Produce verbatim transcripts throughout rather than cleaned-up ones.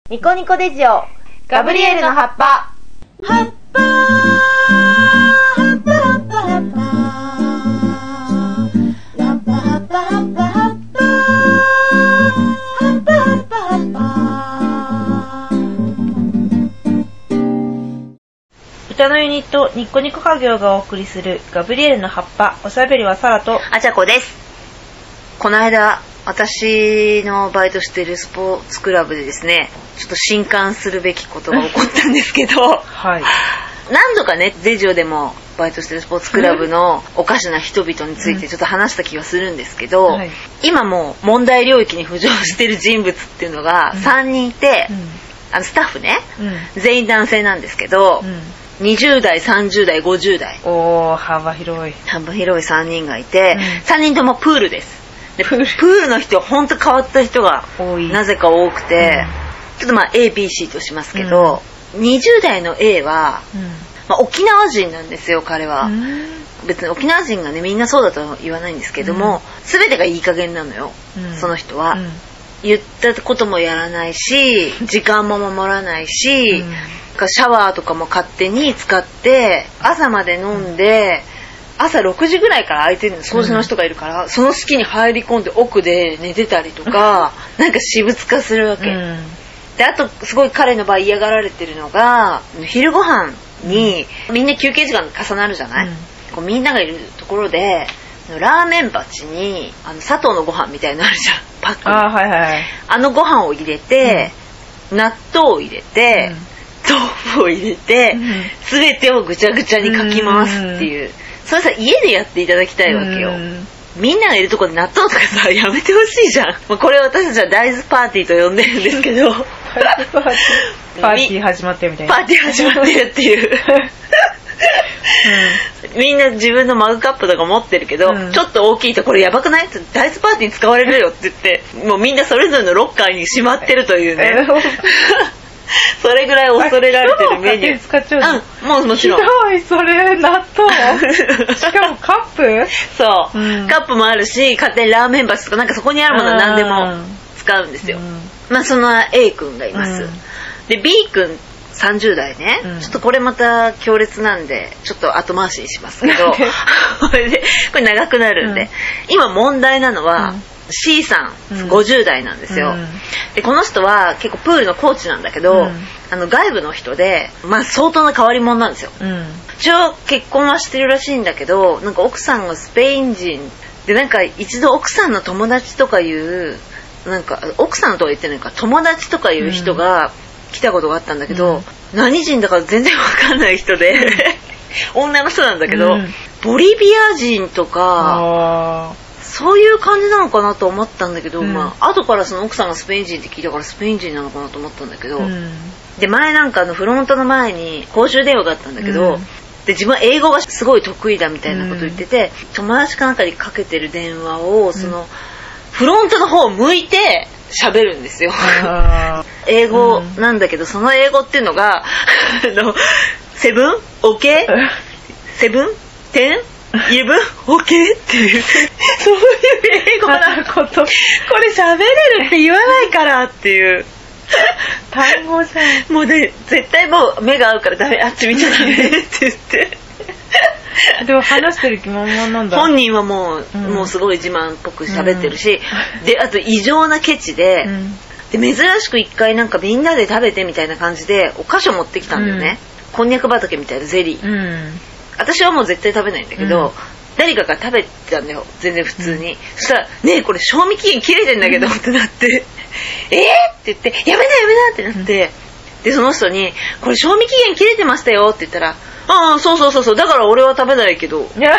ニコニコデジオガブリエルの葉っぱ。 葉っぱ葉っぱ葉っぱ葉っぱ葉っぱ葉っぱ葉っぱ葉っぱ葉っぱ葉っぱ葉っぱ。 歌のユニットニコニコ家業がお送りするガブリエルの葉っぱ。おしゃべりはサラとあちゃこです。この間私のバイトしているスポーツクラブでですね、ちょっと震撼するべきことが起こったんですけどはい、 何度かねデジオでもバイトしているスポーツクラブのおかしな人々についてちょっと話した気がするんですけど、はい、今もう問題領域に浮上している人物っていうのがさんにんいて、うん、あのスタッフね、うん、全員男性なんですけど、うん、にじゅう代さんじゅう代ごじゅう代、 おー幅広い幅広いさんにんがいて、うん、さんにんともプールです。でプール、プールの人ほんと変わった人がなぜか多くて、うん、ちょっとまあ エービーシー としますけど、うん、にじゅう代の A は、うんまあ、沖縄人なんですよ彼は、うん、別に沖縄人がねみんなそうだとは言わないんですけども、うん、全てがいい加減なのよ、うん、その人は、うん、言ったこともやらないし時間も守らないし、うん、シャワーとかも勝手に使って朝まで飲んで、うん朝ろくじぐらいから空いてるの掃除の人がいるから、うん、その隙に入り込んで奥で寝てたりとかなんか私物化するわけ、うん、であとすごい彼の場合嫌がられてるのが昼ご飯に、うん、みんな休憩時間重なるじゃない、うん、こうみんながいるところでラーメン鉢にあの砂糖のご飯みたいなのあるじゃんパックあ、はいはい、 あのご飯を入れて、うん、納豆を入れて、うん、豆腐を入れて、うん、全てをぐちゃぐちゃにかき回すっていう、うんそれさ家でやっていただきたいわけよ。みんながいるところで納豆とかさやめてほしいじゃん。まあ、これ私たちは大豆パーティーと呼んでるんですけどパーティー始まってるみたいなパーティー始まってるっていう、うん、みんな自分のマグカップとか持ってるけど、うん、ちょっと大きいとこれやばくないって大豆パーティーに使われるよって言ってもうみんなそれぞれのロッカーにしまってるというねそれぐらい恐れられてるメニュー。 使っちゃうの？ うん、もうもちろん。 ひどい、それ納豆しかもカップそう、うん、カップもあるし勝手にラーメン鉢とかなんかそこにあるものは何でも使うんですよ、うん、まあその A 君がいます、うん、で B 君さんじゅう代ね、うん、ちょっとこれまた強烈なんでちょっと後回しにしますけどこれでこれ長くなるんで、うん、今問題なのは、うんC さん、うん、ごじゅう代なんですよ、うん、でこの人は結構プールのコーチなんだけど、うん、あの外部の人で、まあ、相当な変わり者なんですよ、うん、一応結婚はしてるらしいんだけどなんか奥さんがスペイン人でなんか一度奥さんの友達とかいうなんか奥さんとは言ってないか友達とかいう人が来たことがあったんだけど、うん、何人だか全然わかんない人で女の人なんだけど、うん、ボリビア人とかそういう感じなのかなと思ったんだけど、うん、まあ後からその奥さんがスペイン人って聞いたからスペイン人なのかなと思ったんだけど、うん、で前なんかあのフロントの前に公衆電話があったんだけど、うん、で自分は英語がすごい得意だみたいなこと言ってて、うん、友達かなんかにかけてる電話をその、うん、フロントの方を向いて喋るんですよ英語なんだけど、その英語っていうのがセブンオーケーセブンテンイブンオーケーっていうそういう英語なことこれ喋れるって言わないからっていう単語じゃんもうね絶対もう目が合うからダメあっち見ちゃダメって言ってでも話してる気満々なんだ本人はもう、うん、もうすごい自慢っぽく喋ってるし、うん、であと異常なケチで、うん、で珍しく一回なんかみんなで食べてみたいな感じでお菓子を持ってきたんだよね、うん、こんにゃく畑みたいなゼリー、うん私はもう絶対食べないんだけど、うん、誰かが食べてたんだよ全然普通に、うん、そしたらねえこれ賞味期限切れてんだけど、うん、ってなってえーって言ってやめなやめなってなって、うん、でその人にこれ賞味期限切れてましたよって言ったらああそうそうそうそうだから俺は食べないけどいや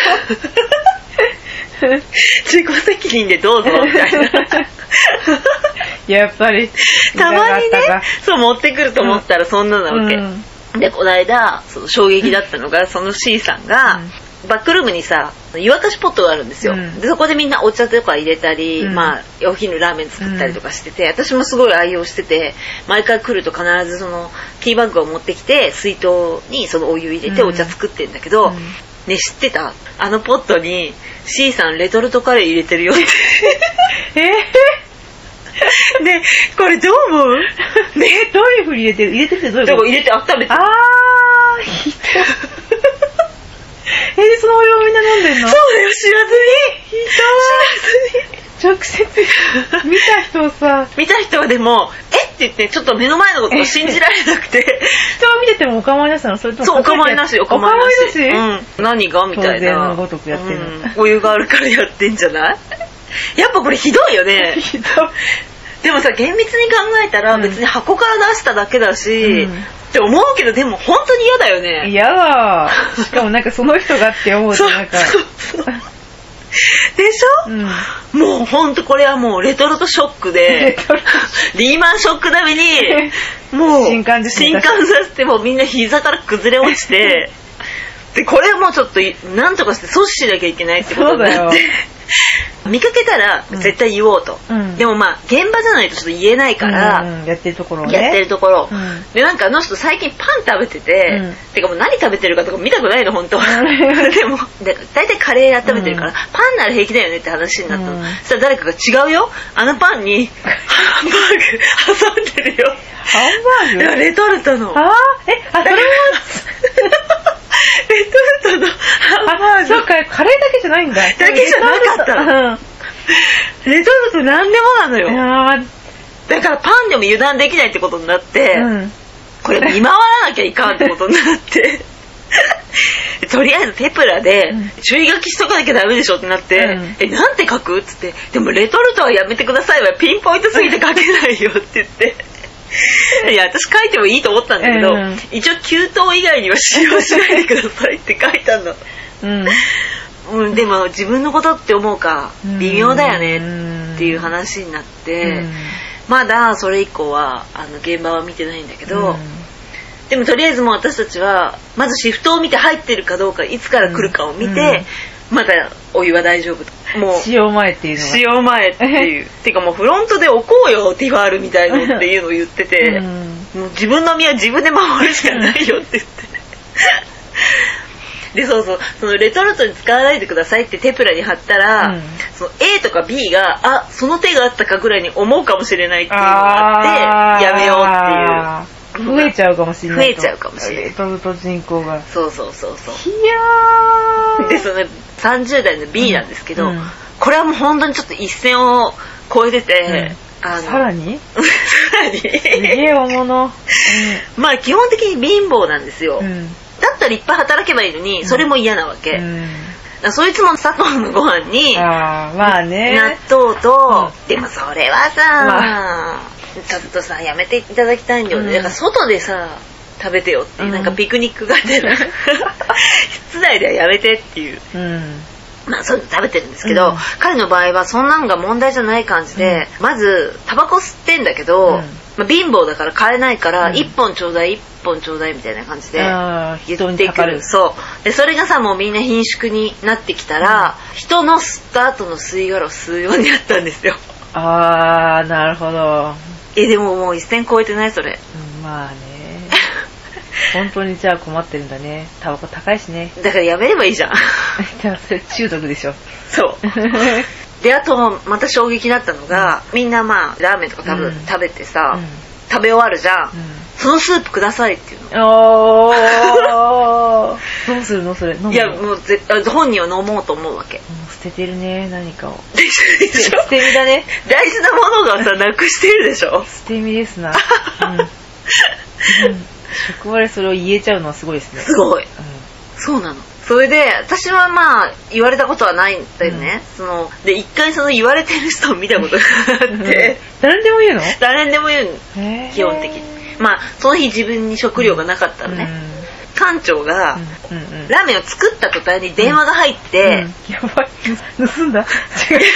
自己責任でどうぞみたいなやっぱりたまにねそう持ってくると思ったらそんななわけ、うんでこの間その衝撃だったのがその C さんが、うん、バックルームにさ湯沸かしポットがあるんですよ、うん、でそこでみんなお茶とか入れたり、うんまあ、お昼ラーメン作ったりとかしてて、うん、私もすごい愛用してて毎回来ると必ずそのティーバッグを持ってきて水筒にそのお湯入れてお茶作ってんだけど、うん、ね知ってたあのポットに C さんレトルトカレー入れてるよってえーで、これどう思う？ね、 どういう風に入れてる？入れてるってどういうこと？ 入れて温めて。 あー、ひどい。え、で、そのお湯をみんな飲んでんの？ そうだよ、知らずに。 ひどい。直接見た人をさ、 見た人はでも、えって言って、ちょっと目の前のことを信じられなくて。 人を見ててもお構いなしなの？それともそう、お構いなし、お構いなし。 お構いなし？ うん。何がみたいな。 当然のごとくやってるの、 うん。お湯があるからやってんじゃない？やっぱこれひどいよね。 ひどい。 でもさ、厳密に考えたら別に箱から出しただけだし、うん、って思うけど、でも本当に嫌だよね。 嫌だ。しかもなんかその人がって思うとなんか。そうそうそうでしょ、うん、もうほんとこれはもうレトルトショックで、リーマンショック並みに、もう、 震撼ですね。 震撼させてもうみんな膝から崩れ落ちて、で、これもちょっとなんとかして阻止しなきゃいけないってことになって、見かけたら絶対言おうと、うん、でもまあ現場じゃないとちょっと言えないから、うんうん、 やってるところね、 やってるところ、 うん、 でなんかあの人最近パン食べてて、うん、てかもう何食べてるかとか見たくないの本当は、うん、でもで大体カレー温めてるから、うん、パンなら平気だよねって話になったの、うん、そしたら誰かが違うよ、あのパンにハンバーグ挟んでるよ。 ハンバーグ？ レトルトの。 あー、え、あ、それもレトルトのハンバーグ。 あ、そうか、カレーだけじゃないんだ。 だけじゃなかったの。うん、レトルト何でもなのよ。だからパンでも油断できないってことになって、うん、これ見回らなきゃいかんってことになってとりあえずテプラで注意書きしとかなきゃダメでしょってなって、うん、え、なんて書くっつって、でもレトルトはやめてくださいわ、ピンポイントすぎて書けないよって言っていや、私書いてもいいと思ったんだけど、うん、一応給湯以外には使用しないでくださいって書いたの、うんうん、でも自分のことって思うか微妙だよねっていう話になって、うん、まだそれ以降はあの現場は見てないんだけど、うん、でもとりあえずもう私たちはまずシフトを見て入ってるかどうか、いつから来るかを見て、うん、まだお湯は大丈夫と、もう使用前っていうのは使用前っていうてかもうフロントで置こうよティファールみたいのっていうのを言ってて、うん、もう自分の身は自分で守るしかないよって言ってで、そうそう、そのレトルトに使わないでくださいってテプラに貼ったら、うん、その A とか B があ、その手があったかぐらいに思うかもしれないっていうのがあってやめようっていう、 増えちゃうかもしれない、 増えちゃうかもしれない、 レトルト人口が、 そうそうそうそう、 いやー、 でそのさんじゅう代の B なんですけど、うんうん、これはもう本当にちょっと一線を越えてて、 うん、あのさらにさらにすげえ大物、うん、 まあ基本的に貧乏なんですよ、うん、だったらいっぱい働けばいいのにそれも嫌なわけ、うん、だそいつも砂糖のご飯にあ、まあね、 納豆と、うん、でもそれはさ、まあ、ちょっとさやめていただきたいんだよね、うん、だから外でさ食べてよっていう、うん、なんかピクニックがてら室内ではやめてっていう、うん、まあそういうの食べてるんですけど、うん、彼の場合はそんなんが問題じゃない感じで、うん、まずタバコ吸ってんだけど、うん、まあ、貧乏だから買えないからいっぽんちょうだいいっぽんちょうだいみたいな感じで言ってくる、そうでそれがさもうみんな貧縮になってきたら、うん、人の吸った後の吸い殻を吸うようになったんですよ。 あー、なるほど。 えでももう一線超えてないそれ、 うん、まあね本当にじゃあ困ってるんだね。タバコ高いしね。 だからやめればいいじゃんでもそれ中毒でしょ。 そうであとまた衝撃だったのが、うん、みんなまあラーメンとか多分、うん、食べてさ、うん、食べ終わるじゃん、うん、そのスープくださいっていうの。 おーどうするのそれ。飲むの？ いやもうぜ本人は飲もうと思うわけ。もう捨ててるね何かを。 捨て身だね。 大事なものがさなくしてるでしょ。 捨て身ですな、うんうん、職場でそれを言えちゃうのはすごいですね。 すごい、うん、そうなの。それで私はまあ言われたことはないんだよね、うん、そので一回その言われてる人を見たことがあって、うん、 誰にでも言うの？ 誰にでも言うの基本的に。まあその日自分に食料がなかったのね、うん、館長が、うんうんうん、ラーメンを作った途端に電話が入って、うんうん、 やばい盗んだ違う違う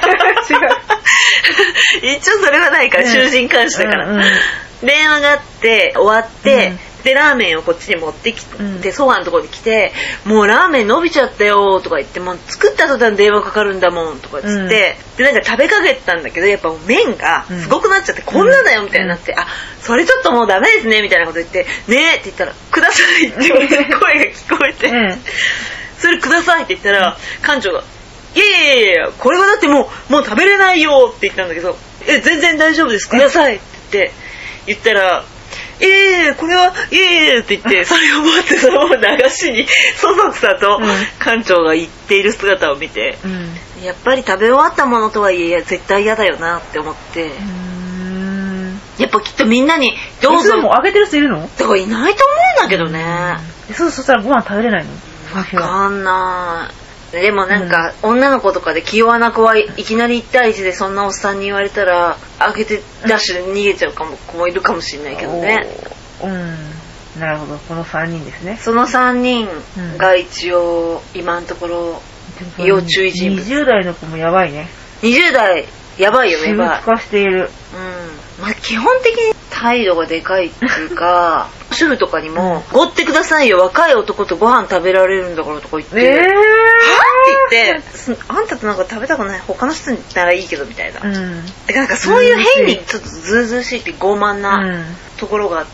一応それはないから、囚人監視だから、うんうん、電話があって終わって、うん、でラーメンをこっちに持ってきて、うん、ソファーのところに来て、もうラーメン伸びちゃったよとか言って、もう作った途端電話かかるんだもんとか言って、うん、でなんか食べかけたんだけどやっぱ麺がすごくなっちゃって、うん、こんなだよみたいになって、うん、あそれちょっともうダメですねみたいなこと言って、ねえって言ったらくださいって声が聞こえて、うん、それくださいって言ったら館長がいやいやいやいやこれはだってもうもう食べれないよって言ったんだけど、 え全然大丈夫ですくださいって言ったら、いえいえこれはいえいえって言ってそれを持ってそのまま流しにそそくさと館長が言っている姿を見て、うん、やっぱり食べ終わったものとはいえ絶対嫌だよなって思って、うーんやっぱきっとみんなにどうぞもあげてる人いるの？ だからいないと思うんだけどね。 そうそしたらご飯食べれないの？ わかんない。でもなんか、うん、女の子とかで気弱な子はいきなりいち対いちでそんなおっさんに言われたら開けてダッシュで逃げちゃうかも子もいるかもしれないけどね。 うんなるほど。このさんにんですね。 そのさんにんが一応今のところ要注意人物。 にじゅう代の子もやばいね。にじゅう代やばいよね。 私物化している。 うんまあ基本的に態度がでかいっていうか主婦とかにも「ごってくださいよ若い男とご飯食べられるんだから」とか言って「えー、はぁ?」って言って「あんたとなんか食べたくない他の人にならいいけど」みたいな、うん、でなんかそういう変にちょっとずうずうしいって傲慢なところがあって、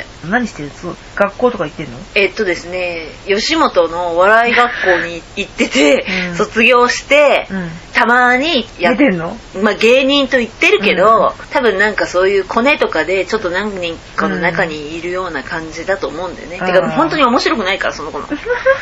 うん、何してるの？学校とか行ってんの？ えっとですね吉本の笑い学校に行ってて、うん、卒業して、うん、たまにやってんの？ まあ芸人と言ってるけど、うん、多分なんかそういうコネとかでちょっと何人かの中にいるような感じだと思うんだよね、うん、てかもう本当に面白くないからその子の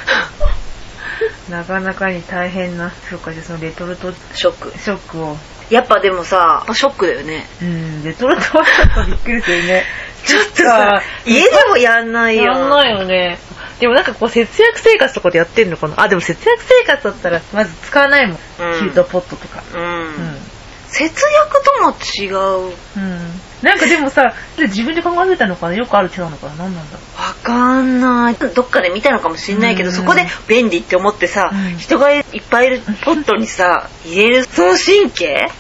なかなかに大変なそうかじゃそのレトルトショックショックをやっぱでもさショックだよね。 うんレトルトはちょっとびっくりするねちょっとさ家でもやんないよやんないよね。でもなんかこう節約生活とかでやってんのかなあでも節約生活だったらまず使わないもん、うん、ヒートポットとかうん、うん節約とも違う、 うん、なんかでもさ自分で考えてたのかなよくある手なのかな何なんだろうわかんないどっかで見たのかもしれないけど、うん、そこで便利って思ってさ、うん、人がいっぱいいるポットにさ入れるその神経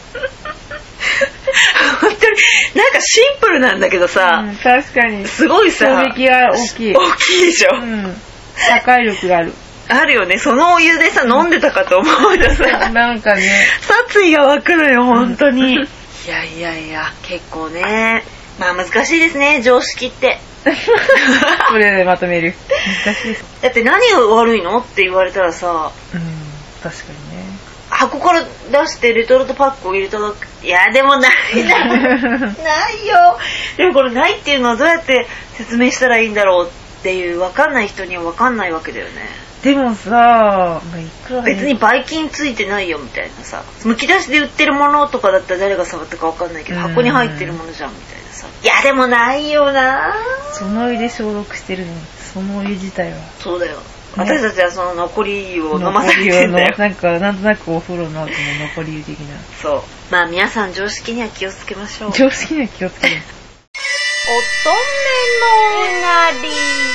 本当になんかシンプルなんだけどさ、 うん、確かにすごいさ衝撃が大きい大きいでしょ、うん、 破壊力があるあるよね。そのお湯でさ飲んでたかと思うとさなんかね殺意が湧くのよ本当にいやいやいや結構ねまあ難しいですね常識ってこれでまとめる難しいですだって何が悪いのって言われたらさうん確かにね箱から出してレトルトパックを入れただけいやでもないなないよでもこれないっていうのはどうやって説明したらいいんだろうっていう分かんない人には分かんないわけだよね。 でもさ、まあ、いくら別にばい菌ついてないよみたいなさむき出しで売ってるものとかだったら誰が触ったか分かんないけど箱に入ってるものじゃんみたいなさいやでもないよなそのお湯で消毒してるのにそのお湯自体はそうだよ、ね、私たちはその残り湯を飲まされてんだよなんかなんとなくお風呂の後の残り湯的なそうまあ皆さん常識には気をつけましょう常識には気をつける乙女のなり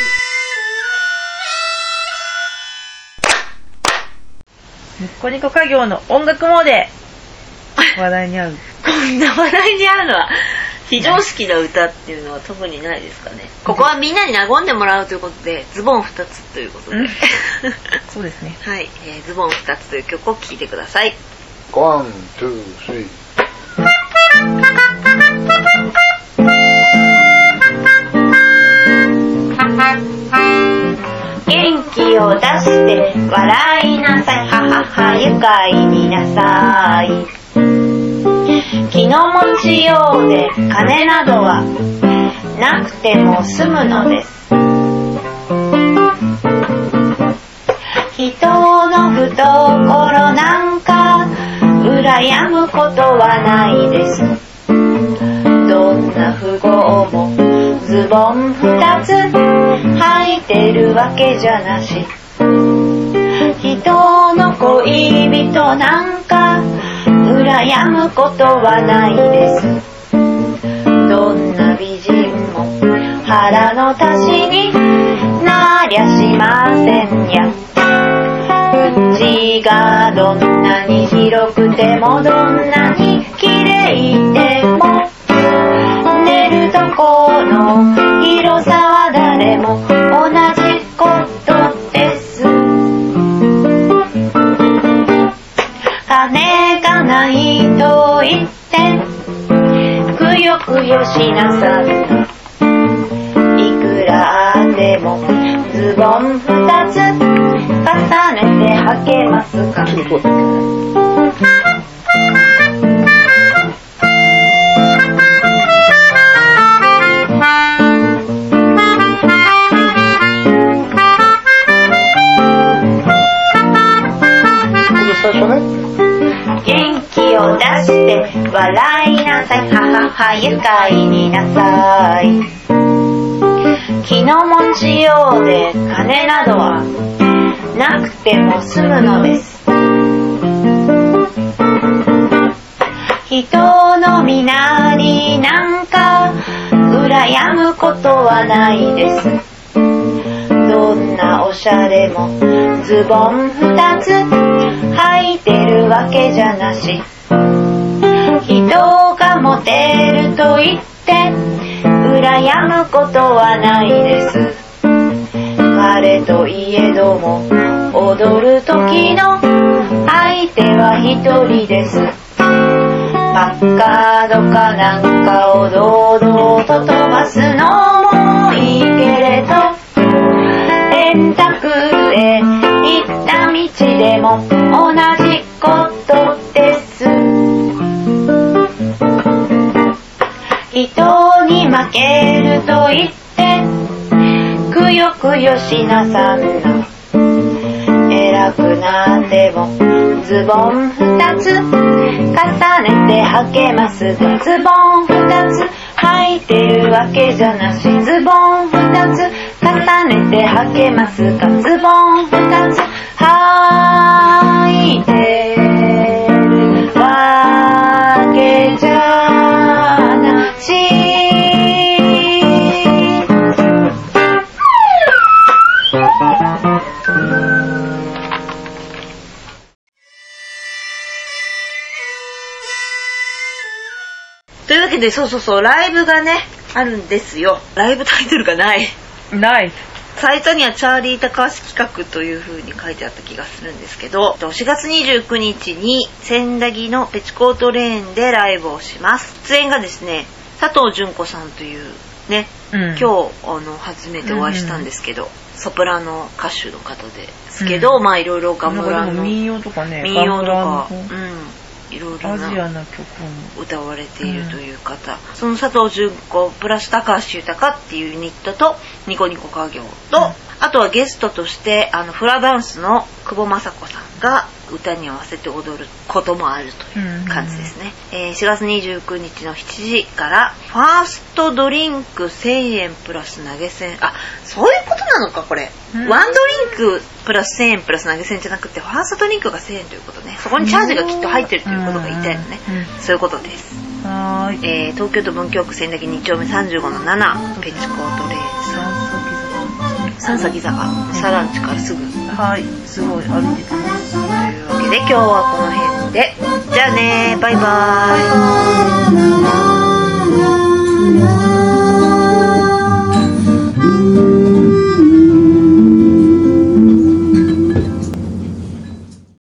ニコニコ家業の音楽モーデ話題に合うこんな話題に合うのは非常識な歌っていうのは特にないですかね。ここはみんなに和んでもらうということでズボンふたつということでそうですねはい、えー、ズボンふたつという曲を聴いてください。 ワン、ツー、スリー元気を出して笑いなさいははは愉快になさい気の持ちようで金などはなくても済むのです人の懐なんか羨むことはないですどんな富豪もズボンふたつ履いてるわけじゃなし人の恋人なんか羨むことはないですどんな美人も腹の足しになりゃしませんや口がどんなに広くてもどんなに綺麗でも寝るとこの広さは誰も同じことです金がないと言ってくよくよしなさいいくらでもズボンふたつ重ねて履けますかして笑いなさい、ははは愉快になさい。気の持ちようで金などはなくても済むのです。人の皆になんか羨むことはないです。どんなおしゃれもズボン二つ履いてるわけじゃなし、人がモテると言って羨むことはないです。彼といえども踊る時の相手は一人です。パッカードかなんかを堂々と飛ばすのもいいけれど、電卓へ行った道でも同じことです。人に負けると言ってくよくよしなさんな。偉くなってもズボン二つ重ねて履けますが、ズボン二つ履いてるわけじゃなし、ズボン二つ重ねて履けますが、ズボン二つ履いてるわけじゃなし。というわけで、そうそうそう、ライブがねあるんですよ。ライブタイトルがないないサイトにはチャーリー高橋企画という風に書いてあった気がするんですけど、しがつにじゅうくにちに千駄木のペチコートレーンでライブをします。出演がですね、佐藤純子さんというね、うん、今日あの初めてお会いしたんですけど、うん、ソプラノ歌手の方ですけど、うん、まあいろいろガムランの民謡とかね、 民謡とか、うんいろいろなアジアな曲も歌われているという方、うん、その佐藤純子プラス高橋豊っていうユニットとニコニコ家業と、うん、あとはゲストとしてあのフラダンスの久保雅子さんが歌に合わせて踊ることもあるという感じですね、うんうんうん。えー、しがつにじゅうくにちのしちじからファーストドリンクせんえんプラス投げ銭、あ、そういうことなのかこれ、うん、ワンドリンクプラスせんえんプラス投げ銭じゃなくてファーストドリンクがせんえんということね。そこにチャージがきっと入ってるということが言いたいのね、うんうんうん、そういうことです。 はい、 えー、東京都文京区千駄木に丁目さんじゅうごのななペチコートレーン三崎坂サランチからすぐ、 はい、すごい歩いてきます。 というわけで今日はこの辺で、じゃあね、バイバーイ。